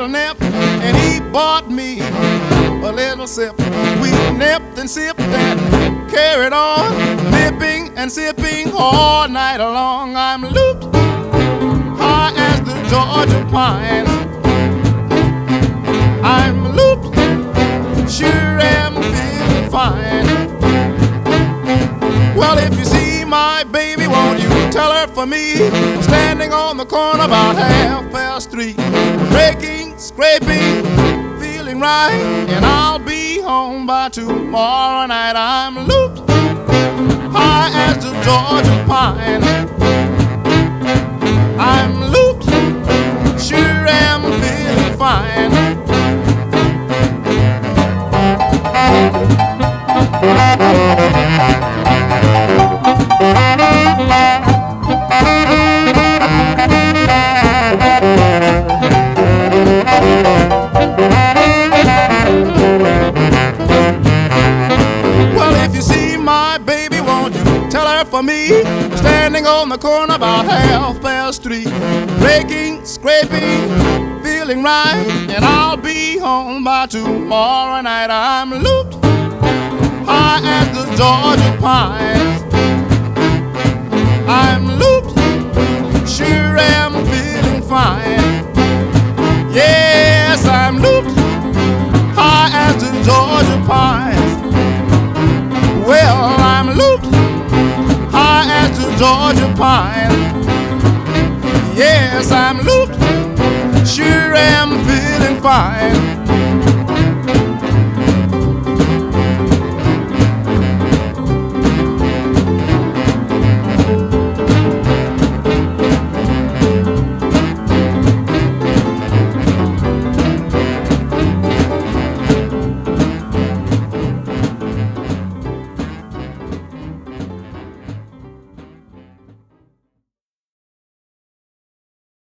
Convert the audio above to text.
little nip, and he bought me a little sip. We nipped and sipped and carried on, nipping and sipping all night long. I'm looped high as the Georgia pines. I'm looped, sure am feeling fine. Well, if you see my baby, won't you tell her for me? I'm standing on the corner about 3:30, breaking, scraping, feeling right, and I'll be home by tomorrow night. I'm looped high as the Georgia pine. I'm looped, sure am feeling fine. Well, if you see my baby, won't you tell her for me? I'm standing on the corner about 3:30, breaking, scraping, feeling right, and I'll be home by tomorrow night. I'm looped high as the Georgia pines. I'm looped, sure am feeling fine. Yes, I'm looped high as the Georgia pines. Well, I'm looped high as the Georgia pines. Yes, I'm looped, sure am feeling fine.